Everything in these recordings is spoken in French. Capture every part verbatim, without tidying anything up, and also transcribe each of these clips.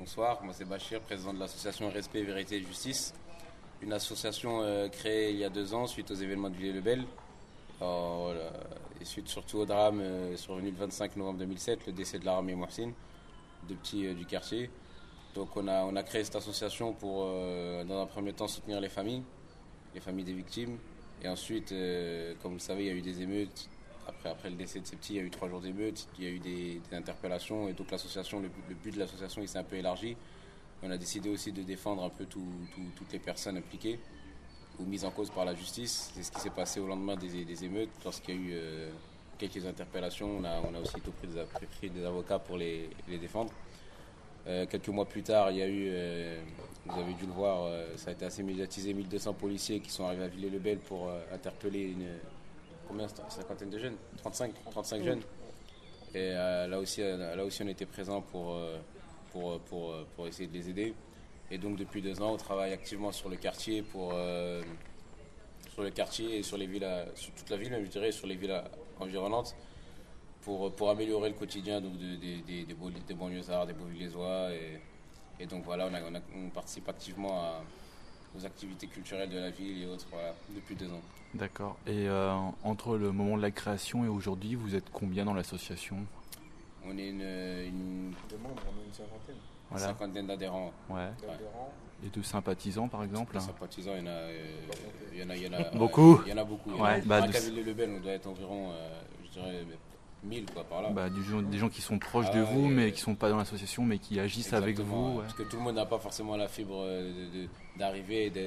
bonsoir, moi c'est Bachir, président de l'association Respect, Vérité et Justice. Une association euh, créée il y a deux ans suite aux événements de Villers-le-Bel. Alors, voilà, et suite surtout au drame euh, survenu le vingt-cinq novembre deux mille sept, le décès de l'armée Mohsin, deux petits euh, du quartier. Donc on a, on a créé cette association pour, euh, dans un premier temps, soutenir les familles, les familles des victimes. Et ensuite, euh, comme vous le savez, il y a eu des émeutes. Après, après le décès de ces petits, il y a eu trois jours d'émeutes, il y a eu des, des interpellations. Et donc l'association, le, le but de l'association, il s'est un peu élargi. On a décidé aussi de défendre un peu tout, tout, toutes les personnes impliquées ou mises en cause par la justice. C'est ce qui s'est passé au lendemain des, des émeutes. Lorsqu'il y a eu euh, quelques interpellations, on a, on a aussitôt pris des, pris des avocats pour les, les défendre. Euh, quelques mois plus tard, il y a eu, euh, vous avez dû le voir, euh, ça a été assez médiatisé, mille deux cents policiers qui sont arrivés à Villers-le-Bel pour euh, interpeller une, combien, une cinquantaine de jeunes, trente-cinq, trente-cinq jeunes. Et euh, là, aussi, euh, là aussi, on était présents pour, euh, pour, pour, pour essayer de les aider. Et donc, depuis deux ans, on travaille activement sur le quartier, pour, euh, sur le quartier et sur les villes, sur toute la ville, même je dirais, sur les villes environnantes. Pour, pour améliorer le quotidien donc, de, de, de, des, des banlieusards, des Beauvillésois. Et, et donc voilà, on, a, on, a, on participe activement à, aux activités culturelles de la ville et autres voilà, depuis deux ans. D'accord. Et euh, entre le moment de la création et aujourd'hui, vous êtes combien dans l'association ? On est une, une, de membres, on est une cinquantaine. Voilà. Une cinquantaine d'adhérents. Ouais. D'adhérents. Et de sympathisants par exemple ? De sympathisants, il y en a, euh, il y en a, il y en a beaucoup. Il y en a beaucoup. Ouais, bah, à de... Villers-le-Bel, on doit être environ, euh, je dirais, mille quoi, par là. Bah, du, des gens qui sont proches ah, de vous, et, mais qui ne sont pas dans l'association, mais qui agissent avec vous. Ouais. Parce que tout le monde n'a pas forcément la fibre de, de, d'arriver et de, de,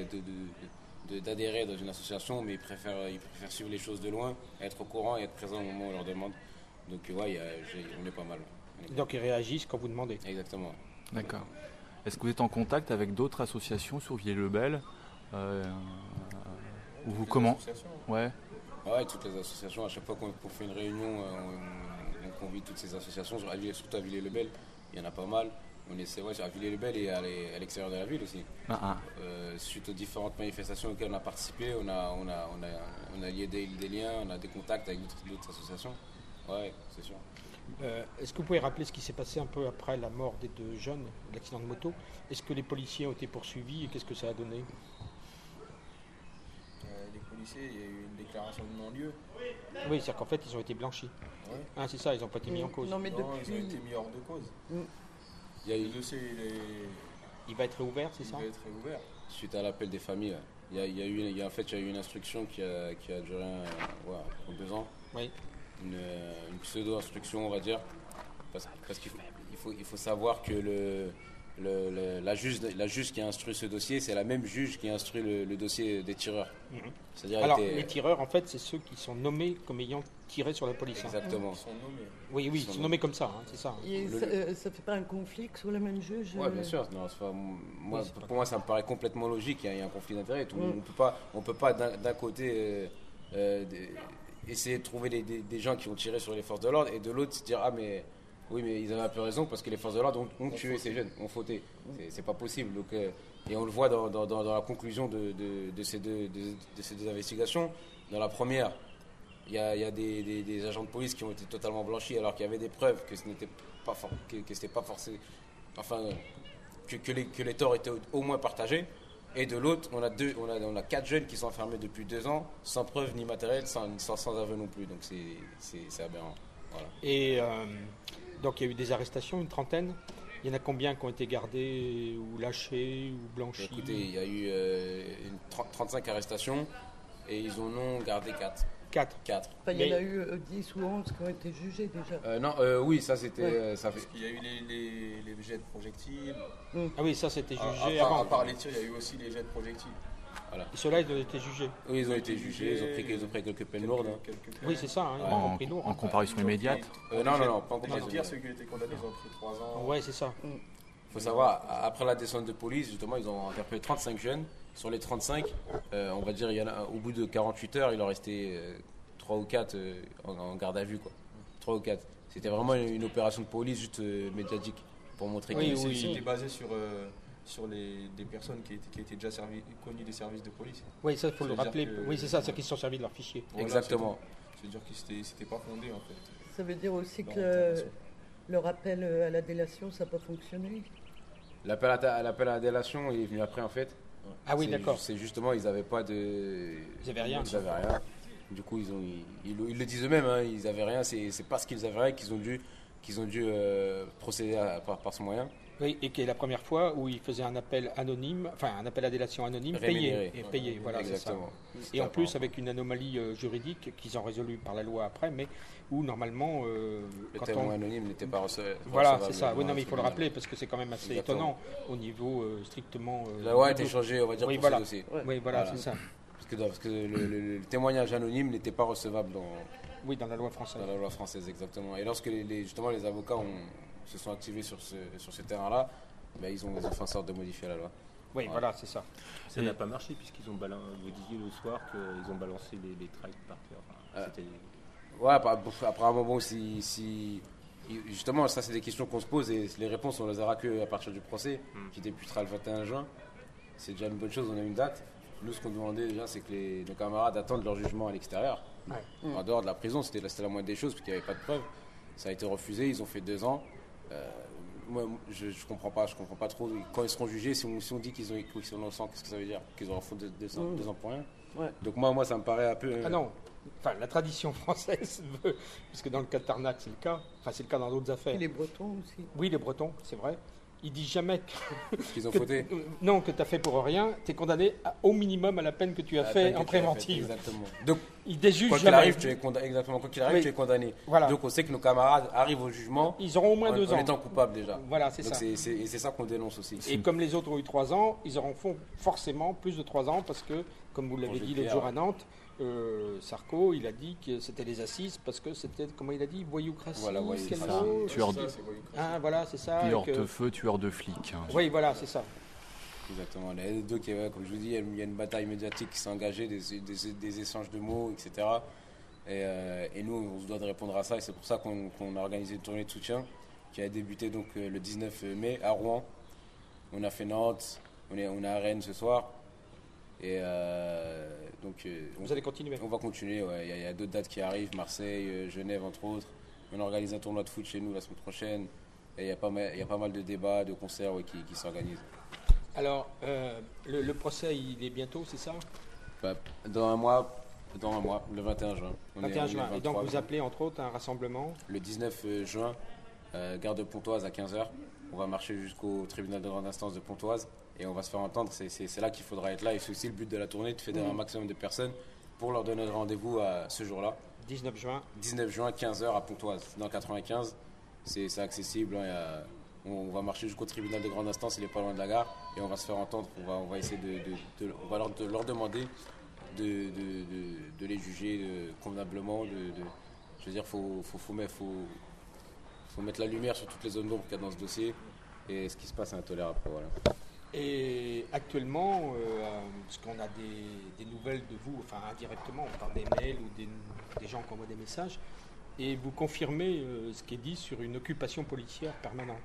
de, de, d'adhérer dans une association, mais ils préfèrent, ils préfèrent suivre les choses de loin, être au courant et être présent au moment où on leur demande. Donc ouais, y a, on est pas mal. Est Donc ils réagissent quand vous demandez. Exactement. D'accord. Est-ce que vous êtes en contact avec d'autres associations sur Villers-le-Bel euh, ou vous comment Ouais. Ouais, toutes les associations. À chaque fois qu'on fait une réunion, on, on convie toutes ces associations. Surtout à Villers-le-Bel, il y en a pas mal. On essaie, ouais, à Villers-le-Bel et à l'extérieur de la ville aussi. Ah, ah. Euh, suite aux différentes manifestations auxquelles on a participé, on a, on a, on a, on a lié des, des liens, on a des contacts avec d'autres associations. Ouais, c'est sûr. Euh, est-ce que vous pouvez rappeler ce qui s'est passé un peu après la mort des deux jeunes, l'accident de moto ? Est-ce que les policiers ont été poursuivis et qu'est-ce que ça a donné ? euh, Les policiers, il y a eu une déclaration de non-lieu. Oui, c'est-à-dire qu'en fait, ils ont été blanchis. Ouais. Ah, c'est ça, ils n'ont pas été mis en cause. Non, mais non depuis... ils ont été mis hors de cause. Mm. Il, y a eu... Le dossier, il, est... il va être réouvert, c'est il ça ? Il va être réouvert. Suite à l'appel des familles, il y a, il y a eu, il y a, en fait, il y a eu une instruction qui a, qui a duré un, ouais, deux ans. Oui. Une, une pseudo-instruction, on va dire. Parce, parce qu'il faut, il faut, il faut savoir que le, le, le, la, juge, la juge qui a instruit ce dossier, c'est la même juge qui a instruit le, le dossier des tireurs. Mmh. C'est-à-dire Alors, était... les tireurs, en fait, c'est ceux qui sont nommés comme ayant tiré sur la police. Exactement. Ils sont nommés. Oui, oui, ils sont, sont nommés comme ça, hein, c'est ça. Et le... ça, euh, ça fait pas un conflit sur le même juge Oui, bien sûr. Non, pas, moi, oui, pour moi, ça me paraît complètement logique. Il y a, il y a un conflit d'intérêts. Mmh. On ne peut pas, on peut pas d'un, d'un côté... Euh, euh, des, essayer de trouver des, des, des gens qui ont tiré sur les forces de l'ordre et de l'autre se dire ah mais oui mais ils avaient un peu raison parce que les forces de l'ordre ont, ont tué ces jeunes, ont fauté, c'est, c'est pas possible. Donc, euh, et on le voit dans, dans, dans la conclusion de, de, de, ces deux, de, de ces deux investigations. Dans la première, il y a, y a des, des, des agents de police qui ont été totalement blanchis alors qu'il y avait des preuves que ce n'était pas, for, que, que c'était pas forcé, enfin que, que, les, que les torts étaient au, au moins partagés. Et de l'autre, on a, deux, on, a, on a quatre jeunes qui sont enfermés depuis deux ans, sans preuve ni matériel, sans, sans, sans aveu non plus. Donc c'est, c'est, c'est aberrant. Voilà. Et euh, donc il y a eu des arrestations, une trentaine. Il y en a combien qui ont été gardés ou lâchés ou blanchis ? Écoutez, il y a eu euh, une trente, trente-cinq arrestations et ils en ont gardé quatre. quatre quatre. Enfin, il y en a eu euh, dix ou onze qui ont été jugés déjà. Euh, non, euh, oui, ça c'était... Ouais. Euh, ça fait... Parce qu'il y a eu les, les, les jets de projectiles. Mm. Ah oui, ça c'était jugé à, à avant. Part, à part les tirs, il y a eu aussi les jets de projectiles. Voilà. Et ceux-là, ils ont été jugés. Oui, ils ont été jugés, ils ont pris, ils ont pris quelques peines lourdes. Hein. Quelques peines. Oui, c'est ça, hein, ils en, ont pris lourd. en comparution immédiate euh, Non, non, non, pas en Les comparution. tirs, ceux qui ont été condamnés, ils ont pris trois ans. Ouais, c'est ça. Il faut savoir, après la descente de police, justement, ils ont interpellé trente-cinq jeunes. Sur les trente-cinq, euh, on va dire, il y en a, au bout de quarante-huit heures, il en restait euh, trois ou quatre euh, en, en garde à vue, quoi. trois ou quatre. C'était vraiment une, une opération de police juste euh, médiatique pour montrer Oui, que oui. C'était basé sur, euh, sur les, des personnes qui étaient, qui étaient déjà servi, connues des services de police. Oui, ça, il faut Ça le veut dire rappeler. que- Oui, c'est ça, c'est qu'ils se sont servis de leur fichier. Voilà, Exactement. c'est- C'est-à-dire que c'était, c'était pas fondé en fait. Ça veut dire aussi Leur que le, intervention. le rappel à la délation, ça n'a pas fonctionné. L'appel à, l'appel à la délation il est venu après en fait. Ah oui, C'est d'accord. ju- C'est justement, ils n'avaient pas de. Ils avaient rien. Ils avaient rien. Du coup, ils, ont, ils, ils le- ils le disent eux-mêmes, hein, ils n'avaient rien. C'est c'est parce qu'ils avaient rien qu'ils ont dû, qu'ils ont dû euh, procéder à- par, par ce moyen. Oui, et qui est la première fois où il faisait un appel anonyme, enfin un appel à délation anonyme, Rémunéré. payé. Et payé, voilà, c'est ça. Exactement. Et en plus, avec une anomalie euh, juridique qu'ils ont résolue par la loi après, mais où normalement. euh, Le quand témoin on- anonyme n'était pas rece- Voilà, recevable c'est ça. Oui, devant non, le mais il faut le tribunal. rappeler parce que c'est quand même assez Exactement. étonnant au niveau euh, strictement. euh, La loi a été niveau- changée, on va dire, Oui, pour voilà. ce dossier. Oui, voilà, Voilà. c'est ça. Parce que, parce que le, le- le témoignage anonyme n'était pas recevable dans, Oui, dans la loi française. dans la loi française, exactement. Et lorsque les, les- justement les avocats ont, se sont activés sur ce, sur ce terrain-là, ben, ils, ont, ils ont fait en sorte de modifier la loi. Oui, voilà, c'est ça. Ça n'a pas marché puisqu'ils ont balancé, vous disiez le soir qu'ils ont balancé les, les tracts par terre. Enfin, Euh, c'était- Ouais, après, apparemment, bon, si, si. Justement, ça, c'est des questions qu'on se pose et les réponses, on les aura qu'à partir du procès, Mm. qui débutera le vingt et un juin. C'est déjà une bonne chose, on a une date. Nous, ce qu'on demandait déjà, c'est que les, nos camarades attendent leur jugement à l'extérieur, Ouais. en dehors de la prison. C'était la, c'était la moindre des choses, parce qu'il n'y avait pas de preuves. Ça a été refusé, ils ont fait deux ans. Euh, moi, je ne comprends pas, je comprends pas trop. Quand ils seront jugés, si on, si on dit qu'ils, ont, qu'ils sont innocents, qu'est-ce que ça veut dire? Qu'ils auront fait deux, deux, ans, Mm. deux ans pour rien. Ouais. Donc moi, moi, ça me paraît un peu. Ah non, enfin la tradition française veut, parce que dans le cas de Tarnac c'est le cas, enfin c'est le cas dans d'autres affaires. Et les Bretons aussi. Oui, les Bretons, c'est vrai. Ils disent jamais que, qu'ils ont que- fauté. euh, non, que tu as fait pour rien, tu es condamné à- au minimum à la peine que tu as La fait peine que en tu as faite, préventive. Exactement. Donc, Ils déjugent quoi qu'il jamais. arrive, tu es condamné. Exactement. Quoi qu'il arrive, Oui. tu es condamné. Voilà. Donc, on sait que nos camarades arrivent au jugement Ils auront au moins en, deux en ans. étant coupables déjà. Voilà, c'est Donc, ça. c'est, c'est, et c'est ça qu'on dénonce aussi. Et comme les autres ont eu trois ans, ils auront font forcément plus de trois ans parce que, comme vous l'avez Pour dit Jean-Pierre. l'autre jour à Nantes, euh, Sarko, il a dit que c'était les assises parce que c'était, comment il a dit, voyoucratie. Voilà, voyoucratie. quel Ça, mot tueur Ça, de, c'est voyou. Ah, voilà, c'est ça. pilleur que- de feu, tueur de flics. hein. Oui, voilà, c'est ça. Exactement. Les deux, qui, ouais, comme je vous dis, il y a une- il y a une bataille médiatique qui s'est engagée, des, des, des échanges de mots, et cetera. Et, euh, et nous, on se doit de répondre à ça. Et c'est pour ça qu'on, qu'on a organisé une tournée de soutien qui a débuté donc euh, le dix-neuf mai à Rouen. On a fait Nantes, on est, on est à Rennes ce soir. Et euh, donc, euh, on, Vous allez continuer. on va continuer. Ouais. Il y a, il y a d'autres dates qui arrivent, Marseille, euh, Genève entre autres. On organise un tournoi de foot chez nous la semaine prochaine. Et il y a pas mal, il y a pas mal de débats, de concerts ouais, qui, qui s'organisent. Alors, euh, le, le procès, il est bientôt, c'est ça Bah, dans un mois, dans un mois, le vingt et un juin. On est- vingt et un on est juin. le Et donc, vingt-trois. vous appelez entre autres un rassemblement. Le dix-neuf juin, euh, gare de Pontoise à quinze heures. On va marcher jusqu'au tribunal de grande instance de Pontoise et on va se faire entendre. C'est, c'est- c'est là qu'il faudra être là. Et c'est aussi le but de la tournée, de fédérer un maximum de personnes pour leur donner rendez-vous à ce jour-là. dix-neuf juin. dix-neuf juin, quinze heures à Pontoise, dans quatre-vingt-quinze. C'est, c'est accessible. hein, il y a- on va marcher jusqu'au tribunal de grande instance, il n'est pas loin de la gare. Et on va se faire entendre. On va, on va essayer de, de- de- on va leur, de leur demander de, de- de- de les juger euh, convenablement. De, de- je veux dire, il faut, faut, faut, mettre, faut, faut mettre la lumière sur toutes les zones d'ombre qu'il y a dans ce dossier. Et ce qui se passe est intolérable. quoi, Voilà. Et actuellement, euh, parce qu'on a des, des nouvelles de vous, enfin indirectement, par des mails ou des, des gens qui envoient des messages, et vous confirmez euh, ce qui est dit sur une occupation policière permanente.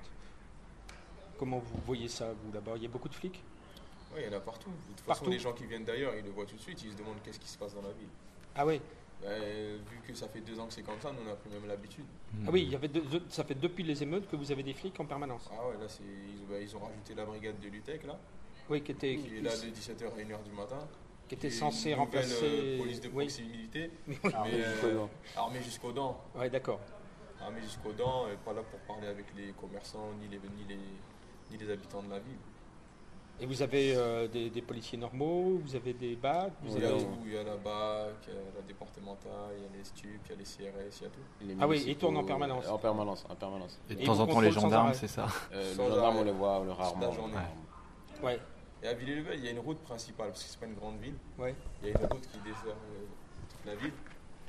Comment vous voyez ça, vous, là-bas? Il y a beaucoup de flics? Oui, il y en a partout. De toute Partout. façon, les gens qui viennent d'ailleurs, ils le voient tout de suite, ils se demandent qu'est-ce qui se passe dans la ville. Ah oui, Euh, vu que ça fait deux ans que c'est comme ça, nous on a pris même l'habitude. ah oui, il y avait deux- deux- ça fait depuis les émeutes que vous avez des flics en permanence. Ah ouais, là c'est, ils, bah, ils ont rajouté la brigade de l'UTEC là, Oui, qui était, qui est là de dix-sept heures à une heure du matin. qui était Qui est censé une nouvelle, remplacer... euh, police de oui. proximité, Mais oui. Armé mais, jusqu'aux euh, dents. armée jusqu'aux dents. Ouais, d'accord. Armée jusqu'aux dents, et pas là pour parler avec les commerçants ni les, ni les, ni les habitants de la ville. Et vous avez euh, des, des policiers normaux, vous avez des bacs, vous Il y a avez... tout, il y a la B A C, il y a la départementale, il y a les STUP, il y a les C R S, il y a tout. Les Ah oui, municipaux, ils tournent en permanence. En permanence, en permanence. Et de Et temps vous en temps, les contrôlez sans gendarmes, arrêt. c'est ça. Euh, Sans les gendarmes, arrêt. on les voit on les Toute rarement. la journée. Ouais. Ouais, Et à Villers-le-Bel, il y a une route principale, parce que c'est pas une grande ville. ouais. Il y a une route qui dessert euh, toute la ville.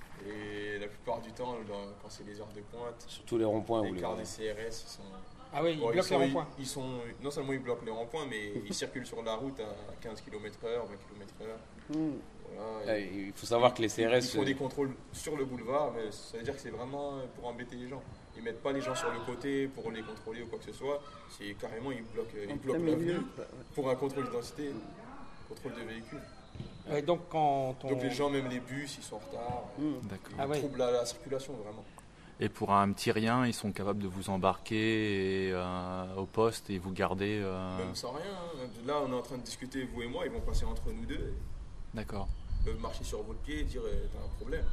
Et la plupart du temps, dans- quand c'est les heures de pointe, Surtout les ronds-points. où les les cars gens- des C R S, ils sont. Ah oui, ils bon, bloquent sont- les ronds-points. Ils, sont, non seulement ils bloquent les ronds-points, mais ils circulent sur la route à quinze kilomètres heure, vingt kilomètres heure. Hmm. Voilà, Ouais, et il faut savoir que les C R S. ils font euh, des contrôles sur le boulevard, mais ça veut dire que c'est vraiment pour embêter les gens. Ils mettent pas les gens sur le côté pour les contrôler ou quoi que ce soit. C'est carrément, ils bloquent, ils En bloquent plein l'avenue milieu, quoi, ouais. pour un contrôle d'identité, contrôle de véhicule. Ouais, donc quand on... Donc les gens, même les bus, ils sont en retard. Hmm. D'accord. Ah ouais. Trouble la, la circulation, vraiment. Et pour un petit rien, ils sont capables de vous embarquer et, euh, au poste et vous garder. Euh... Même sans rien. Hein. Là, on est en train de discuter, vous et moi, ils vont passer entre nous deux. D'accord. Ils peuvent marcher sur votre pied et dire euh, t'as un problème.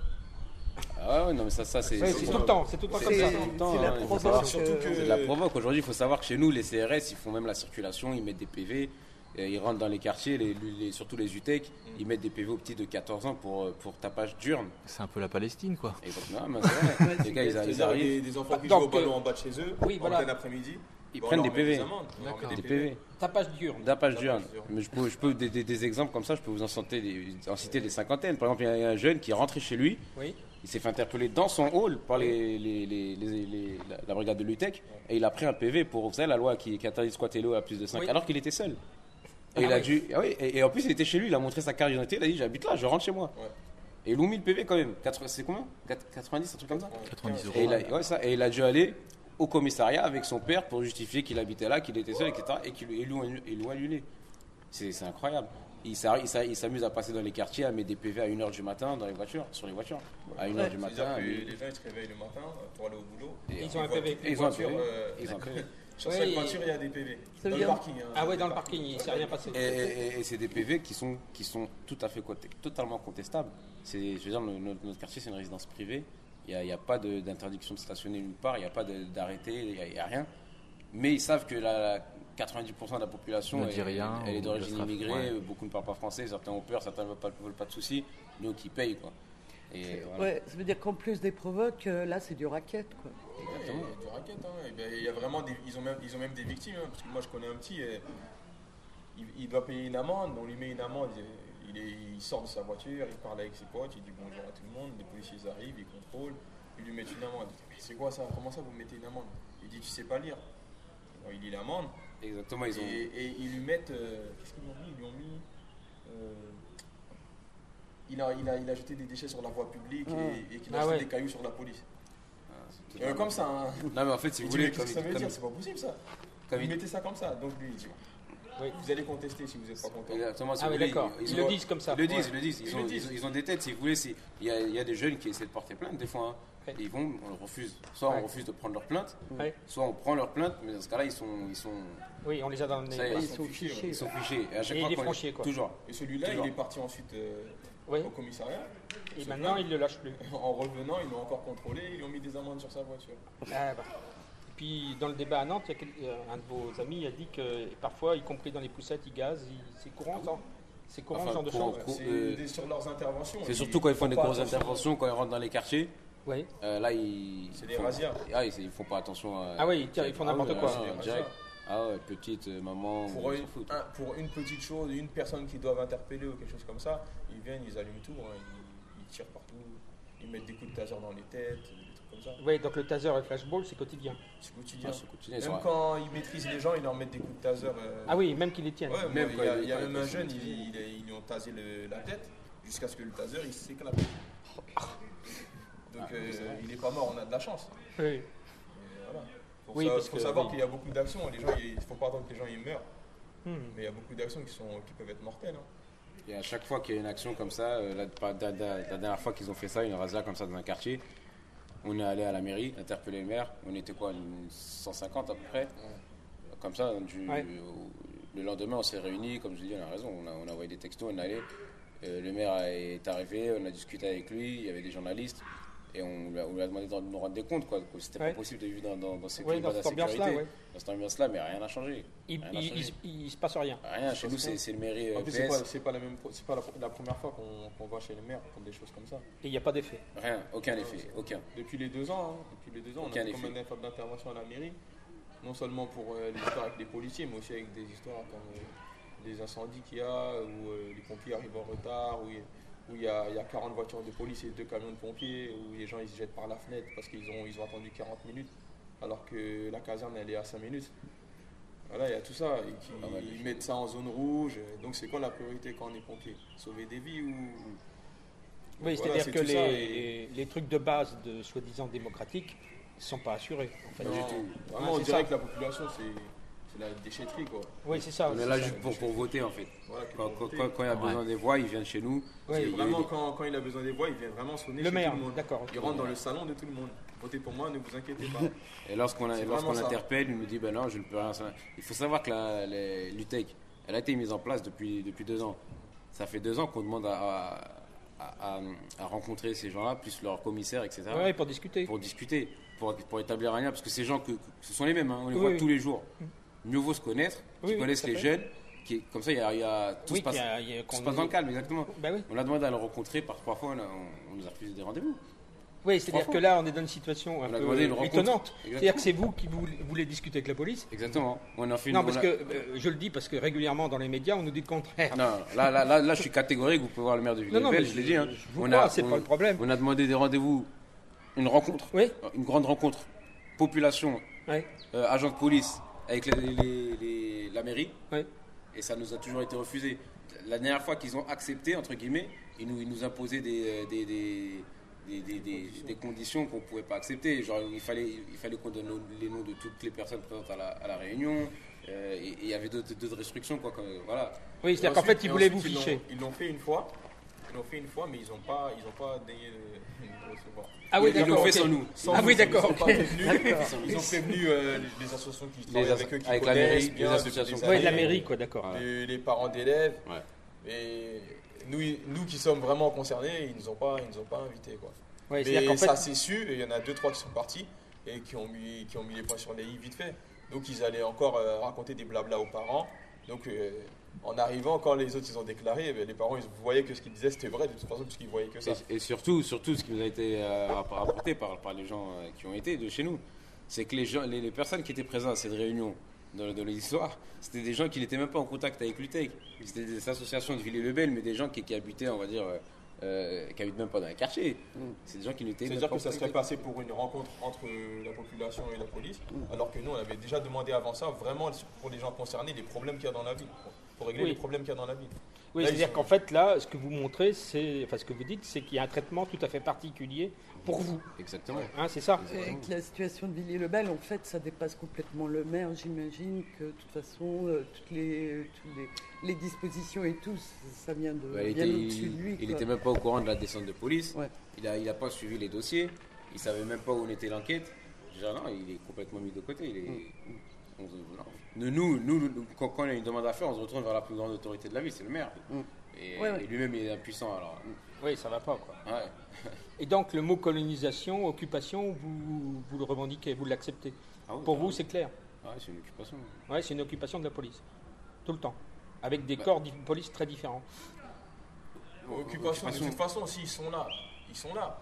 Ah ouais, non, mais ça, ça c'est. Ouais, c'est- c'est tout le temps, c'est tout le temps comme C'est ça. tout le temps, c'est la hein, il faut provoque. savoir. Surtout que- C'est de la provoque. Aujourd'hui, il faut savoir que chez nous, les C R S, ils font même la circulation, ils mettent des P V, et ils rentrent dans les quartiers, les, les- surtout les U T E C, ils mettent des P V aux petits de quatorze ans pour, pour tapage diurne. C'est un peu la Palestine, quoi. Et donc, non, mais c'est vrai. Les gars, ils, ils C'est-à-dire arrivent, des, des enfants qui Donc, jouent au ballon euh, en bas de chez eux, oui, en voilà. plein après-midi. ils Bon, on prennent leur des met P V. amendes, on leur met Des des P V. Tapage diurne. Tapage Tapage diurne. diurne. Mais je peux, je peux des, des- des exemples comme ça, je peux vous en citer des, en citer des cinquantaines. Par exemple, il y a- il y a un jeune qui est rentré chez lui, Oui. il s'est fait interpeller dans son hall par les, les- les- les- les- la, la brigade de l'U T E C et il a pris un P V pour, vous savez, la loi qui, qui interdit de squatter l'eau à plus de cinq, Oui. alors qu'il était seul. Et, Ah il a oui. dû, ah oui, et, et en plus, il était chez lui, il a montré sa carte d'identité, il a dit j'habite là, je rentre chez moi. Ouais. Et ils l'ont mis le P V quand même. quatre- C'est combien quatre-vingt-dix, un truc comme ça. quatre-vingt-dix euros. Et il, a, ouais, ça, et il a dû aller au commissariat avec son père pour justifier qu'il habitait là, qu'il était seul, et cetera. Et qu'ils lui- ils lui ont annu- ils lui ont annulé. C'est c'est incroyable. Il s'arr- il s'a- il s'amuse à passer dans les quartiers, à mettre des P V à une heure du matin dans les voitures, sur les voitures. À une heure du C'est-à-dire matin. que et- les gens ils se réveillent le matin pour aller au boulot. et- Ils ont un voient P V. toutes les Ils ont un P V. voitures, euh, Ils ont un P V. Sur Ouais, chaque et- voiture, il y a des P V. Ça Dans vient- le parking. hein. Ah ouais, dans le parking, il ne s'est rien passé. Et, et- et c'est des P V qui sont, qui sont tout à fait côté- totalement contestables. C'est, je veux dire, notre, notre quartier, c'est une résidence privée. Il n'y a, il y a pas de- d'interdiction de stationner nulle part, il n'y a pas de- d'arrêté, il n'y a, il y a rien. Mais ils savent que la, la quatre-vingt-dix pour cent de la population Ne elle, dit rien, elle est ou d'origine ne sera- immigrée, ouais. beaucoup ne parlent pas français, certains ont peur, certains ne veulent pas, veulent pas de soucis, nous qui payent. Quoi. Et voilà. Ouais, ça veut dire qu'en plus des provoques, euh, là c'est du racket quoi. Exactement. Il y a du racket, hein. Et ben, il y a vraiment des, ils, ont même, ils ont même des victimes, hein, parce que moi je connais un petit, et il, il doit payer une amende, on lui met une amende, il, est- il sort de sa voiture, il parle avec ses potes, il dit bonjour à tout le monde, les policiers arrivent, ils contrôlent, ils lui mettent une amende. Il dit, mais c'est quoi ça? Comment ça vous mettez une amende? Il dit tu sais pas lire. Alors, il lit l'amende Exactement, ils ont. et, et ils lui mettent, euh, qu'est-ce qu'ils lui ont mis? Ils lui ont mis, euh, il, a, il, a, il a jeté des déchets sur la voie publique et, et qu'il a Ah jeté ouais. des cailloux sur la police. Ah, c'est Euh, comme ça, hein. Non, mais en fait, si Il vous dit, voulez. mais qu'est-ce que ça comme- veut comme- dire? C'est pas possible ça. comme Vous il- mettez ça comme ça. Donc lui, il dit, Oui. vous allez contester si vous n'êtes pas content. Exactement, si Ah vous oui, voulez, d'accord. ils- Ils ont- le disent comme ça. Ils le disent, Ouais. ils le disent. Ils, Ils ont, le ils, disent. ont, ils ont des têtes, si vous voulez. si- Il y, a, il y a des jeunes qui essaient de porter plainte des fois. hein. Ouais. Et ils vont, on leur refuse. Soit Ouais. on refuse de prendre leur plainte, Ouais. soit on prend leur plainte, mais dans ce cas-là, ils sont, ils sont, Oui, on les a dans le nez. Ça y est, voilà. Ils sont fichés, fichés. ils sont fichés. Et à chaque Et fois il est qu'on les- franchi, quoi. Toujours. Et celui-là, Toujours. il est parti ensuite euh, Oui. au commissariat. Et Se maintenant, plaint. il ne le lâche plus. En revenant, ils l'ont encore contrôlé, ils lui ont mis des amendes sur sa voiture. Ah, bah. Et puis, dans le débat à Nantes, il y a quel- euh, un de vos amis a dit que parfois, y compris dans les poussettes, ils gazent. ils- C'est courant, ça C'est courant, Enfin, ce genre de courant, choses courant. C'est euh, des- sur leurs interventions. C'est ils surtout quand ils font des pas grosses attention. interventions, quand ils rentrent dans les quartiers. Oui. euh, là, ils. C'est ils des font- razzias. Ah, ils, ils font pas attention à. Ah oui, ils tirent- ils font n'importe Ah oui, quoi. ah, C'est des direct. razzias. Ah ouais, petite euh, maman. Pour ils une, s'en foutent. un- pour une petite chose, une personne qu'ils doivent interpeller ou quelque chose comme ça, ils viennent, ils allument tout, hein, ils, ils tirent partout, ils mettent des coups de taser dans les têtes, des trucs comme ça. Oui, donc le taser et le flashball, c'est quotidien. C'est quotidien. Ah, c'est quotidien, ils Même sont- quand ils maîtrisent les gens, ils leur mettent des coups de taser. euh, Ah oui, même qu'ils les tiennent. Ouais, Même moi, quand il y a, il est- il y a quand même il un est jeune, maîtrisé. ils, ils- ils lui ont tasé le- la tête jusqu'à ce que le taser il s'éclate. Donc Ah, euh, c'est vrai. il n'est pas mort, on a de la chance. Oui. Et voilà. Faut, Oui, sa- parce faut que- savoir oui. qu'il y a beaucoup d'actions. Les gens, il ne faut pas attendre que les gens ils meurent, Hmm. mais il y a beaucoup d'actions qui, sont, qui peuvent être mortelles. hein. Et à chaque fois qu'il y a une action comme ça, euh, la, pas- la- la- la dernière fois qu'ils ont fait ça, une razzia comme ça dans un quartier, on est allé à la mairie, interpeller le maire. On était quoi, une cent cinquante à peu près. Comme ça, du- Ouais. au- le lendemain, on s'est réunis, comme je dis, on a raison. On a, on a envoyé des textos, on est allé. Euh, le maire est arrivé, on a discuté avec lui, il y avait des journalistes. Et on lui a, on lui a demandé de nous rendre des comptes, quoi. Que c'était Ouais. pas possible de vivre dans, dans, dans ces Oui, climats dans cette ambiance-là, d'insécurité. ouais. Dans cette ambiance-là, mais rien n'a changé. Il, Rien n'a il, changé. il- il se passe rien. Rien, chez nous, c'est c'est le mairie euh, En plus, P c'est S. pas, c'est pas la même, c'est pas la, la première fois qu'on qu'on va chez les maires pour des choses comme ça. Et il n'y a pas d'effet. Rien, aucun effet, aucun. Depuis les deux ans, hein, depuis les deux ans, on Aucun a fait effet. combien d'inter- d'interventions à la mairie, non seulement pour euh, les histoires avec les policiers, mais aussi avec des histoires comme euh, des incendies qu'il y a, où euh, les pompiers arrivent en retard, où il où il y, a, il y a quarante voitures de police et deux camions de pompiers, où les gens ils se jettent par la fenêtre parce qu'ils ont, ils ont attendu quarante minutes, alors que la caserne elle est à cinq minutes. Voilà, il y a tout ça, et qui, Pas mal de ils choses. mettent ça en zone rouge. Donc c'est quoi la priorité quand on est pompier? Sauver des vies ou... Oui, Voilà, c'est-à-dire c'est que tout les, ça, les, les trucs de base de soi-disant démocratiques ne sont pas assurés. En fait. Non, du tout. Vraiment, Ouais, on c'est dirait ça. que la population c'est c'est la déchetterie quoi. Oui, c'est ça. On est c'est là ça. juste pour, pour voter, en fait. Voilà, que Quand, pour quand, voter. quand- quand il y a besoin des voix, ils viennent chez nous. Oui, Il y a eu Vraiment, des- quand, quand il a besoin des voix, il vient vraiment sonner Le chez maire, tout le monde. d'accord. Il rentre dans le salon de tout le monde. votez pour moi, ne vous inquiétez pas. Et lorsqu'on a- C'est lorsqu'on vraiment ça. l'interpelle, il nous dit ben non, je ne peux rien. ça- Il faut savoir que la, la- l'U T E C, elle a été mise en place depuis, depuis deux ans. Ça fait deux ans qu'on demande à, à, à- à- à rencontrer ces gens-là, plus leur commissaire, et cetera, Ouais, pour discuter. pour discuter, pour, pour établir un lien, parce que ces gens, que, que- ce sont les mêmes, hein, on les Oui, voit oui. tous les jours. Mieux vaut se connaître, Oui, qui oui, connaissent tout à les fait. jeunes, qui, comme ça, il y a, il y a- tout Oui, se passe, qu'il y a- il y a- tout se qu'on passe dans est- le calme, exactement. Bah oui. On a demandé à le rencontrer par trois fois, on, a- on- on nous a refusé des rendez-vous. Oui, c'est-à-dire Trois que là, on est dans une situation un On a peu demandé une rencontre. étonnante. Exactement. C'est-à-dire que c'est vous qui voulez, voulez discuter avec la police. Exactement. On a fait une- Non, parce on a- que euh, je le dis parce que régulièrement dans les médias, on nous dit le contraire. Non, là, là, là, là, je suis catégorique, vous pouvez voir le maire de Non, non, Villers-Belle, mais je l'ai dit. Hein. je vous on crois, a, c'est on- pas le problème. On a demandé des rendez-vous, une rencontre, Oui, une grande rencontre, population, oui, euh, agent de police, avec les- les- les- la mairie, oui. et ça nous a toujours été refusé. La dernière fois qu'ils ont accepté, entre guillemets, ils nous, ils nous imposaient des, des, des, des, des- des- des conditions qu'on ne pouvait pas accepter. Genre, il fallait, il fallait qu'on donne les noms de toutes les personnes présentes à la, à la réunion, euh, et et il y avait d'autres d'autres restrictions, quoi. Comme, voilà. Oui, Et c'est-à-dire qu'en ensuite- fait, ils et voulaient ensuite, vous ils l'ont- ficher. Ils l'ont fait une fois. Ils l'ont fait une fois, mais ils n'ont pas, ils ont pas daigné de, de recevoir. Ah oui, Ils l'ont d'accord. fait ok. sans nous. Sans Ah nous, oui, ils d'accord, sont pas ok. prévenus. Ils ont prévenu euh, les, les associations qui travaillent as- avec eux, qui avec la connaissent mairie, bien les depuis associations. des Oui, de la années, mairie, quoi, d'accord. les, les parents d'élèves. Ouais. Et nous, nous qui sommes vraiment concernés, ils nous ont pas, ils nous ont pas invités, quoi. Ouais, c'est-à-dire Mais qu'en fait, ça c'est su, et il y en a deux trois qui sont partis et qui ont mis, qui ont mis les points sur les i vite fait. Donc ils allaient encore euh, raconter des blabla aux parents. Donc euh, en arrivant, quand les autres ils ont déclaré, eh bien, les parents ils voyaient que ce qu'ils disaient c'était vrai de toute façon puisqu'ils voyaient que ça. Et, et surtout, surtout, ce qui nous a été euh, rapp- rapporté par, par les gens euh, qui ont été de chez nous, c'est que les, gens, les, les personnes qui étaient présentes à cette réunion dans, dans l'histoire, c'était des gens qui n'étaient même pas en contact avec l'U T E C. C'était des associations de Villers-le-Bel, mais des gens qui, qui habitaient, on va dire, euh, euh, qui habitent même pas dans les quartiers. C'est des gens qui n'étaient même C'est-à-dire pas que ça en serait contact. passé pour une rencontre entre la population et la police, alors que nous on avait déjà demandé avant ça vraiment pour les gens concernés les problèmes qu'il y a dans la ville, pour, pour régler Oui. les problèmes qu'il y a dans la ville. oui, Là, ils c'est-à-dire sont- qu'en fait, là, ce que vous montrez, c'est, enfin, ce que vous dites, c'est qu'il y a un traitement tout à fait particulier pour vous. Exactement. Hein, c'est ça. Et que la situation de Villiers-le-Bel, en fait, ça dépasse complètement le maire. J'imagine que de toute façon, euh, toutes, les, toutes les, les dispositions et tout, ça vient, de, Bah, il bien était, au-dessus de lui. il quoi. était même pas au courant de la descente de police. Ouais. Il a, il a pas suivi les dossiers. Il savait même pas où en était l'enquête. Je dis, ah non, il est complètement mis de côté. Il est, on se- non. Nous, nous, nous, nous, quand, quand on a une demande à faire, on se retourne vers la plus grande autorité de la ville, c'est le maire. Mm. Et, Ouais, ouais. et lui-même, il est impuissant. Alors, Oui, ça va pas, quoi. ouais. Et donc, le mot colonisation, occupation, vous, vous le revendiquez, vous l'acceptez. Ah oui, Pour bah, vous, c'est clair. ouais, c'est une occupation. Ouais, c'est une occupation de la police. Tout le temps. Avec des Bah. corps de police très différents. Occupation, de Occupation. toute façon, s'ils sont là, ils sont là.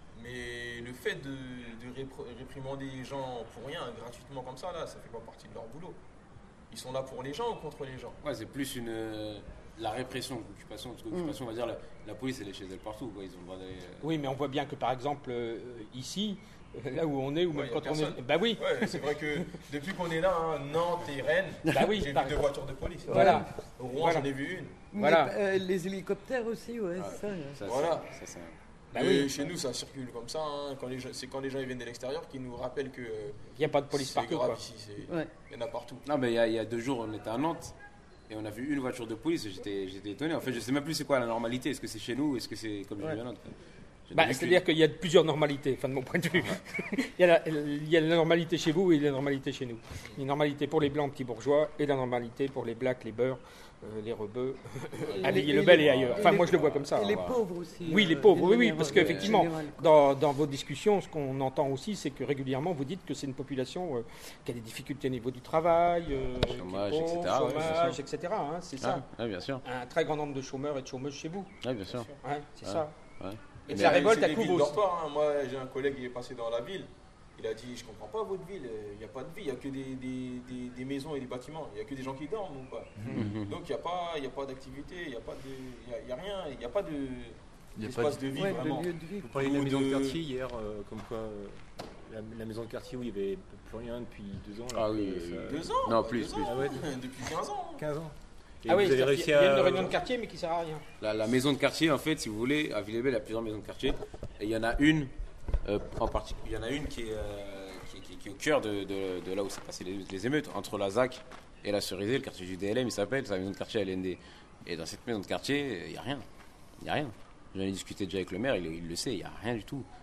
Mais le fait de, de répr- réprimander les gens pour rien, gratuitement comme ça, là, ça fait pas partie de leur boulot. Ils sont là pour les gens ou contre les gens? Ouais, c'est plus une. euh, la répression qu'occupation. Parce qu'occupation, on va dire, la, la police, elle est chez elle partout. Quoi. Ils ont le droit d'aller. euh, Oui, mais on voit bien que, par exemple, euh, ici, là où on est, ou Ouais, même y a quand on personne. est... Bah oui, Ouais, c'est vrai que depuis qu'on est là, hein, Nantes et Rennes, Bah oui, j'ai vu par- deux voitures de police. voilà. Au Rouen, Voilà. j'en ai vu une. Mais, Voilà. euh, les hélicoptères aussi, ouais, Ouais. ça. euh. Ça, Voilà. c'est- ça, c'est un- Bah Et oui. chez nous, ça circule comme ça. hein. Quand les gens- c'est quand les gens ils viennent de l'extérieur qui nous rappellent que euh, Il n'y a pas de police c'est partout, grave quoi. ici. c'est- Ouais. Il y en a partout. Non, mais il y, a- il y a deux jours, on était à Nantes et on a vu une voiture de police et j'étais, j'étais étonné. En fait, je sais même plus c'est quoi la normalité. Est-ce que c'est chez nous ou est-ce que c'est comme je Ouais. vis à Nantes quoi. J'ai Bah, vu c'est-à-dire qu'il y a plusieurs normalités, enfin de mon point de vue. il, y a la, il y a la normalité chez vous et la normalité chez nous. Une normalité pour les blancs petits bourgeois et la normalité pour les blacks, les beurs, euh, les rebeux, à les- Villiers-le-Bel et et les- ailleurs. et Enfin, les- moi je le vois comme ça. Et les voilà. pauvres aussi. Oui, euh, les pauvres, oui, oui, général- parce euh, qu'effectivement, général, quoi. dans, dans vos discussions, ce qu'on entend aussi, c'est que régulièrement, vous dites que c'est une population euh, qui a des difficultés au niveau du travail, euh, qui est Chômage, pauvre, et cetera, ouais, chômage, c'est et cetera. hein, c'est Ah, ça. ouais, bien sûr. Un très grand nombre de chômeurs et de chômeuses chez vous. Ouais, bien sûr. Ouais, c'est Ouais. ça. Ouais. Et Mais la c'est révolte, c'est elle des couvre villes aussi. dortoirs, hein. Moi, j'ai un collègue qui est passé dans la ville. Il a dit, je comprends pas votre ville. Il n'y a pas de vie. Il n'y a que des, des, des, des maisons et des bâtiments. Il n'y a que des gens qui dorment ou pas. Mhm. Donc il n'y a pas, il y a pas d'activité. Il n'y a pas de, il y a, il y a rien. Il n'y a pas de Il y a pas d'espace de- de vie Ouais, vraiment. de lieu de vie. Vous parliez de la Ou maison de de- quartier hier, euh, comme quoi euh, la, la maison de quartier où il n'y avait plus rien depuis deux ans. Ah alors oui, que oui, ça- oui. Deux ans. Non, quoi, plus, deux plus. ans. Ah ouais. Depuis quinze ans. quinze ans. Et Ah vous oui, avez c'est-à-dire réussi qu'il y a une à- réunion de quartier, mais qui sert à rien. La, la maison de quartier, en fait, si vous voulez, à Villers-Bel, il y a plusieurs maisons de quartier. Et il y en a une, euh, en particulier, il y en a une qui est, euh, qui, qui- qui est au cœur de, de- de là où s'est passé les, les émeutes, entre la Z A C et la Cerisée, le quartier du D L M, il s'appelle, c'est la maison de quartier à L N D. Et dans cette maison de quartier, il n'y a rien. Il n'y a rien. J'en ai discuté déjà avec le maire, il, il le sait, il n'y a rien du tout.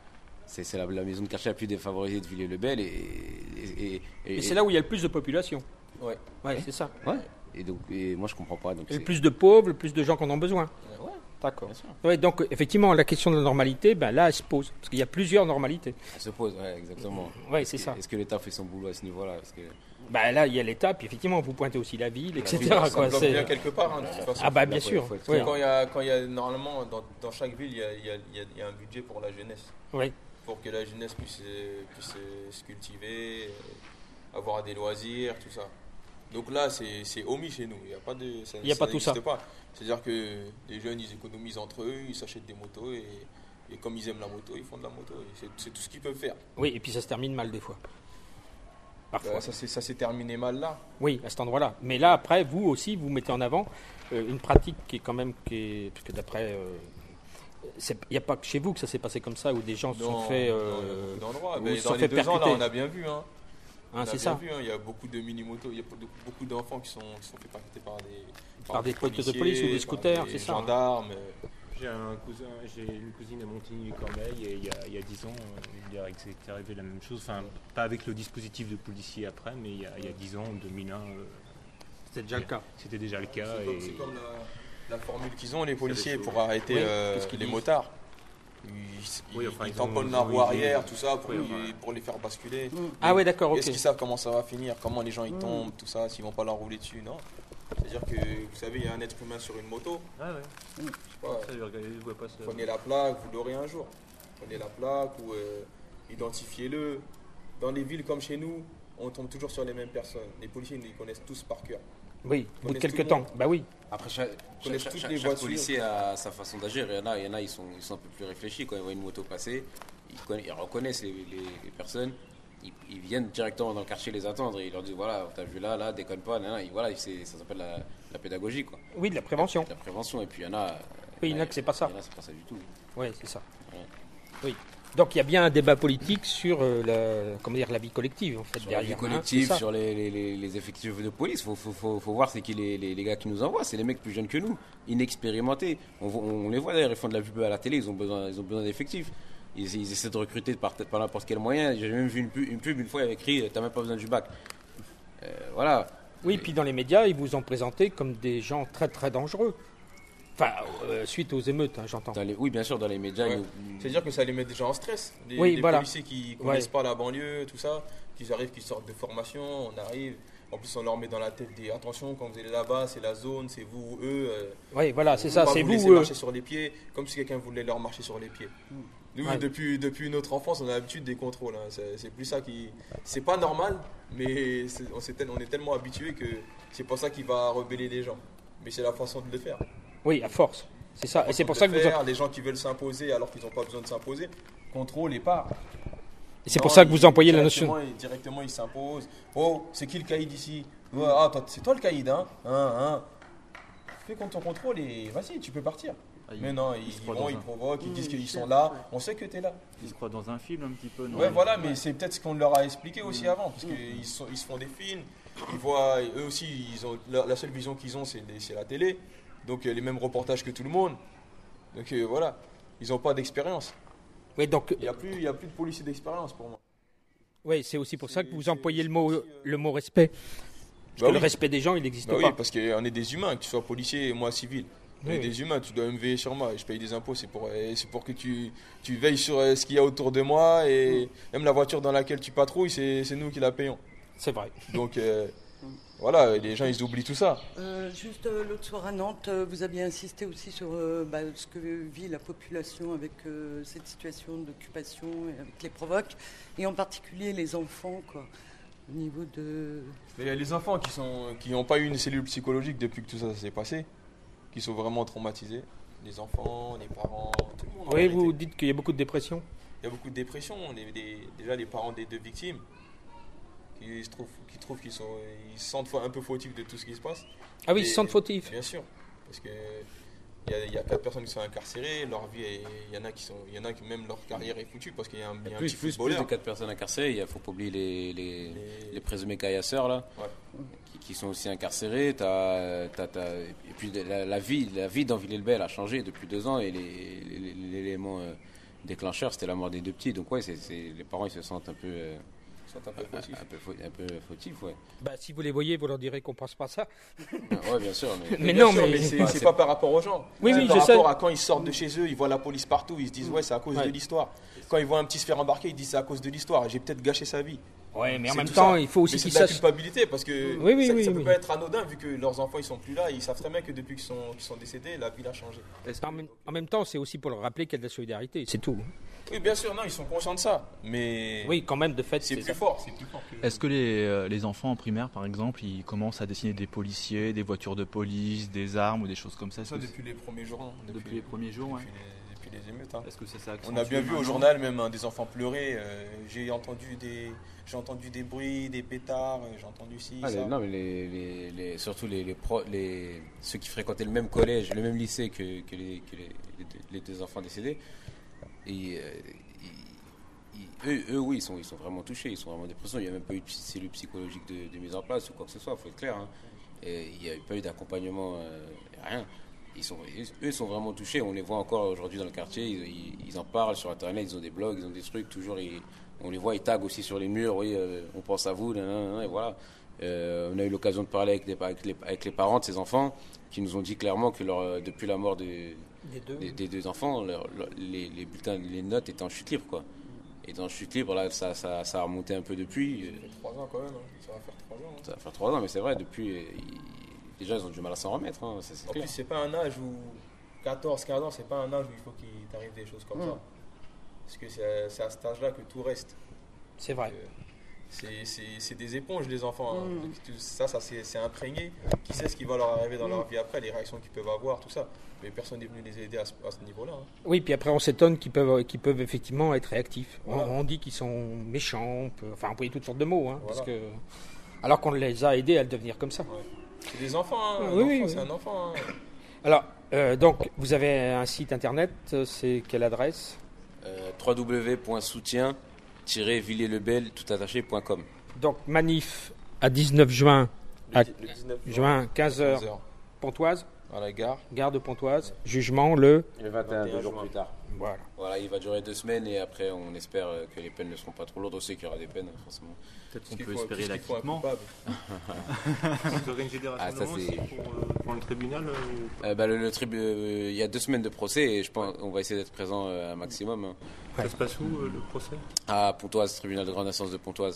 c'est, c'est la, la maison de quartier la plus défavorisée de Villiers-le-Bel. Et, et, et, Et, et c'est là où il y a le plus de population. Ouais. Ouais, c'est ça. Ouais. Et donc, et moi, je comprends pas. Donc Et le c'est- plus de pauvres, le plus de gens qui en ont besoin. Ouais, D'accord. bien sûr. Ouais, donc, effectivement, la question de la normalité, ben, là, elle se pose. Parce qu'il y a plusieurs normalités. Elle se pose, ouais, exactement. Ouais, c'est Est-ce ça. que- Est-ce que l'État fait son boulot à ce niveau-là? Parce que Ben, là, il y a l'État, puis effectivement, vous pointez aussi la ville, et cetera. Ça quoi, bloque c'est- bien quelque part, hein, de toute façon. Ah, bah, bien Là, sûr. faut être Oui. Quand il y a, quand il y a normalement dans, dans chaque ville, il y a, il y a- il y a- il y a un budget pour la jeunesse, Oui. pour que la jeunesse puisse, euh, puisse euh, se cultiver, euh, avoir des loisirs, tout ça. Donc là, c'est c'est omis chez nous. Il n'y a pas de. Ça, Il y a pas tout n'existe ça. pas. C'est-à-dire que les jeunes, ils économisent entre eux, ils s'achètent des motos et, et comme ils aiment la moto, ils font de la moto. Et C'est c'est tout ce qu'ils peuvent faire. Oui, et puis ça se termine mal des fois. Parfois. Bah, ça s'est ça s'est terminé mal là. Oui, à cet endroit-là. Mais là, après, vous aussi, vous mettez en avant euh, une pratique qui est quand même, qui est, parce que d'après, euh, c'est- il n'y a pas que chez vous que ça s'est passé comme ça, où des gens se sont Dans- fait, dans euh, beaucoup d'endroits. ou Mais se dans sont les fait deux ans, là, percuter. on a bien vu. Hein. Hein, On a c'est bien ça. vu, hein, il y a beaucoup de mini-motos, il y a beaucoup de- beaucoup d'enfants qui sont, qui sont fait percuter par des, Par des voitures de policiers, police ou des par scooters, des c'est ça, hein. gendarmes. euh, J'ai un cousin, j'ai une cousine à Montigny-Corneille et il y a, il y a dix ans, euh, il est c'est arrivé la même chose. Enfin, pas avec le dispositif de policier après, mais il y a, il y a dix ans, en deux mille un, euh, C'était déjà le cas. c'était déjà le cas. C'est comme, et- c'est comme la, la formule qu'ils ont, les policiers, des pour choses. arrêter Oui, euh, qu'est-ce qu'ils les disent motards. Ils, Oui, ils- enfin, ils ils ont- tamponnent ils la ont roue une arrière, idée. tout ça, pour, Oui, les, enfin. pour les faire basculer. Ah ouais, d'accord, ok. Est-ce qu'ils savent comment ça va finir? Comment les gens ils tombent, tout ça, s'ils vont pas leur rouler dessus? Non. C'est-à-dire que, vous savez, il y a un être humain sur une moto. Ah ouais, Je sais pas, ça, je regardais, je vois pas ça. prenez la plaque, vous l'aurez un jour. Prenez la plaque ou euh, identifiez-le. Dans les villes comme chez nous, on tombe toujours sur les mêmes personnes. Les policiers, ils les connaissent tous par cœur. Oui, au bout de Connaissent quelques tout le temps. monde. Bah oui. après, chaque, connaissent chaque- toutes chaque- les chaque voitures. policier a sa façon d'agir. Il y en a, il y en a ils, sont, ils sont un peu plus réfléchis. Quand ils voient une moto passer, ils, conna- ils reconnaissent les, les- les personnes. Ils, ils viennent directement dans le quartier les attendre et ils leur disent voilà, t'as vu là, là, déconne pas. Nan, nan. Et voilà, c'est- ça s'appelle la, la pédagogie. Quoi. Oui, de la prévention. La prévention. Et puis il y en a. Oui, il y en a que c'est pas ça. Il y en a, c'est pas ça du tout. Oui, c'est ça. Ouais. Oui. Donc il y a bien un débat politique sur euh, la, comment dire, la vie collective, en fait, Sur la derrière. vie hein, collective, c'est ça. sur les, les- les- les effectifs de police, il faut, faut, faut, faut voir c'est qui les, les, les gars qui nous envoient. C'est les mecs plus jeunes que nous, inexpérimentés. On, vo- on les voit d'ailleurs, ils font de la pub à la télé, ils ont besoin, ils ont besoin d'effectifs. Ils, ils essaient de recruter par, par n'importe quel moyen. J'ai même vu une pub une, pub, une fois, il y avait écrit t'as même pas besoin du bac. Euh, voilà. Oui, puis dans les médias, ils vous ont présenté comme des gens très très dangereux. Enfin, euh, suite aux émeutes, hein, j'entends. Dans les- oui, bien sûr, dans les médias. Ouais. ils- C'est-à-dire que ça les met déjà en stress. Les, Oui, les voilà. policiers qui connaissent Ouais. pas la banlieue, tout ça, qu'ils arrivent, qu'ils sortent de formation, on arrive. En plus, on leur met dans la tête des attention, quand vous allez là-bas, c'est la zone, c'est vous ou eux. euh, Oui, voilà, c'est on ça, va pas c'est vous vous. laisser euh, marcher sur les pieds, comme si quelqu'un voulait leur marcher sur les pieds. Nous, Ouais. depuis, depuis notre enfance, on a l'habitude des contrôles. hein. C'est c'est plus ça qui. C'est pas normal, mais c'est- on, s'est tel- on est tellement habitué que c'est pas ça qui va rebeller les gens. Mais c'est la façon de le faire. Oui, à force. C'est ça. Et c'est pour De ça que le vous. faire, les gens qui veulent s'imposer alors qu'ils n'ont pas besoin de s'imposer, contrôle et part. Et c'est pour Non, ça que vous il- employez la notion. directement, il- Directement, il s'impose. Oh, c'est qui le caïd ici? Ouais, ah, toi, c'est toi le caïd, hein? Hein, hein. Fais contre ton contrôle et vas-y, tu peux partir. Ah, Mais non, ils, se ils croient vont, dans ils un- provoquent, ils Mmh, disent qu'ils c'est sont là. vrai. On sait que tu es là. Ils se croient dans un film un petit peu, non Ouais, voilà, mais c'est peut-être ce qu'on leur a expliqué aussi avant, parce qu'ils sont- ils se font des films, ils voient, eux aussi, ils ont, la, la seule vision qu'ils ont, c'est les- c'est la télé, donc euh, les mêmes reportages que tout le monde. Donc euh, voilà, ils n'ont pas d'expérience. Oui, donc, Il n'y a, plus- il y a plus de policiers d'expérience pour moi. oui, c'est aussi pour ça que C'est- vous c'est- employez le c'est mot, aussi, euh, le mot respect. Parce Bah que le oui. respect des gens, il n'existe Bah oui, pas. parce qu'on est des humains, que tu sois policier et moi civil. On Oui, est oui. des humains, tu dois me veiller sur moi. Je paye des impôts, c'est pour, euh, c'est pour que tu, tu veilles sur euh, ce qu'il y a autour de moi. Et même la voiture dans laquelle tu patrouilles, c'est c'est nous qui la payons. C'est vrai. Donc euh, voilà, les gens ils oublient tout ça. Euh, juste euh, l'autre soir à Nantes, euh, vous aviez insisté aussi sur euh, bah, ce que vit la population avec euh, cette situation d'occupation et avec les provoques, et en particulier les enfants, quoi, au niveau de... Mais il y a les enfants qui sont qui n'ont pas eu une cellule psychologique depuis que tout ça s'est passé, qui sont vraiment traumatisés. Les enfants, les parents, tout le monde. en Oui, réalité. vous dites qu'il y a beaucoup de dépression. Il y a beaucoup de dépression. Les- les- déjà, les parents des deux victimes qui se trouvent, qui trouvent qu'ils sont, ils se sentent un peu fautifs de tout ce qui se passe. Ah oui, Et- ils se sentent fautifs. Bien sûr, parce que il y, a- il y a quatre personnes qui sont incarcérées. Leur vie, est- il y en a qui sont, il y en a qui même leur carrière est foutue parce qu'il y a un, il y a un Plus, petit plus, plus footballeur. de quatre personnes incarcérées, il ne faut pas oublier les, les, Les- les présumés caillasseurs là, Ouais. qui, qui sont aussi incarcérés. T'as, t'as, t'as- et puis la, la vie, la vie dans Villiers-le-Bel a changé depuis deux ans et les, les- les- l'élément, euh, déclencheur, c'était la mort des deux petits. Donc ouais, c'est, c'est, les parents ils se sentent un peu, euh, Ils sont un peu un, fautifs. un peu, fau- un peu fautifs, ouais. Bah, si vous les voyez, vous leur direz qu'on pense pas ça. Ouais, bien sûr. Mais, Mais Bien non, sûr, mais- c'est, Ouais, c'est c'est- pas par rapport aux gens. Oui, C'est oui, par je sais. rapport à quand ils sortent de chez eux, ils voient la police partout, ils se disent ouais, c'est à cause Ouais. de l'histoire. Quand ils voient un petit se faire embarquer, ils disent c'est à cause de l'histoire. J'ai peut-être gâché sa vie. Ouais, mais en C'est même tout temps, ça. il faut aussi Mais c'est qu'ils de la sachent. culpabilité parce que Oui, oui, ça, oui, ça oui. peut pas être anodin vu que leurs enfants ils sont plus là. Ils savent très bien que depuis qu'ils sont, qu'ils sont décédés, la ville a changé. En même, en même temps, c'est aussi pour leur rappeler qu'il y a de la solidarité, c'est tout. Oui, bien sûr, non, ils sont conscients de ça. Mais Oui, quand même, de fait, c'est c'est plus ça. fort. C'est plus fort que- Est-ce que les, euh, les enfants en primaire, par exemple, ils commencent à dessiner des policiers, des voitures de police, des armes ou des choses comme ça? Est-ce Ça que depuis les premiers jours. hein, c'est- depuis les premiers jours, ouais. depuis les, depuis les émeutes. hein. Est-ce que ça s'est On a bien vu au journal même hein, des enfants pleurer. euh, j'ai entendu des, j'ai entendu des bruits, des pétards. euh, J'ai entendu ci, Ah, les- ça. non, mais les, les, les- surtout les, les, pro- les- ceux qui fréquentaient le même collège, le même lycée que, que, les, que les, les deux, les deux enfants décédés, et, euh, ils- ils- eux, eux, oui, ils sont, ils sont vraiment touchés, ils sont vraiment dépressés. Il n'y a même pas eu de cellule psychologique de, de mise en place ou quoi que ce soit, il faut être clair. hein. Et il n'y a pas eu d'accompagnement, euh, rien. Ils sont, eux, ils sont vraiment touchés. On les voit encore aujourd'hui dans le quartier. Ils, ils- ils en parlent sur Internet. Ils ont des blogs, ils ont des trucs. Toujours, ils- on les voit. Ils taguent aussi sur les murs. Oui, euh, on pense à vous. Nan, nan, nan, et voilà. Euh, on a eu l'occasion de parler avec, des- avec les, avec les parents de ces enfants qui nous ont dit clairement que leur, euh, depuis la mort des, Les deux. des, des deux enfants, leur- leur- les, les bulletins, les notes étaient en chute libre, quoi. Et en chute libre, là, ça, ça, ça a remonté un peu depuis. Euh, Ça fait trois ans quand même. hein. Ça va faire trois ans. hein. Ça va faire trois ans, mais c'est vrai. Depuis, euh, ils- déjà, ils ont du mal à s'en remettre. hein, ça, c'est En clair. plus, c'est pas un âge où quatorze, quinze ans, c'est pas un âge où il faut qu'il t'arrive des choses comme Mm. ça. Parce que c'est à, c'est à cet âge-là que tout reste. C'est vrai. Euh, C'est, c'est, c'est des éponges, les enfants. hein. Mm. Donc, tout ça, ça c'est, c'est imprégné. Qui sait ce qui va leur arriver dans leur vie après, les réactions qu'ils peuvent avoir, tout ça. Mais personne n'est venu les aider à ce, à ce niveau-là. hein. Oui, puis après, on s'étonne qu'ils peuvent, qu'ils peuvent effectivement être réactifs. On- Voilà. On, dit qu'ils sont méchants, on peut, enfin, employer toutes sortes de mots, hein, Voilà. parce que, alors qu'on les a aidés à devenir comme ça. C'est des enfants. hein. Un Oui, enfant, oui, oui. c'est un enfant. hein. Alors, euh, donc, vous avez un site internet, euh, c'est quelle adresse? Euh, w w w point soutien tiret villiers le bel tout attaché point com. Donc, manif à dix-neuf juin, Le, À di- le dix-neuf juin, quinze heures, quinze heures, Pontoise, à la gare. gare de Pontoise, jugement le... Le vingt et un, vingt et un deux jours juin. plus tard. Voilà. Voilà, il va durer deux semaines et après on espère euh, que les peines ne seront pas trop lourdes. On sait qu'il y aura des peines, hein, forcément. Peut-être qu'on Parce qu'il peut faut- espérer parce qu'il faut un l'acquittement. coupable. Vous organisez des Ah, ça, rassemblements c'est- aussi pour, euh, pour le tribunal euh, ou- Euh, bah, le, le tribu- euh, il y a deux semaines de procès et je pense on va essayer d'être présent euh, un maximum. hein. Ça se passe où euh, le procès? À Pontoise, tribunal de grande instance de Pontoise.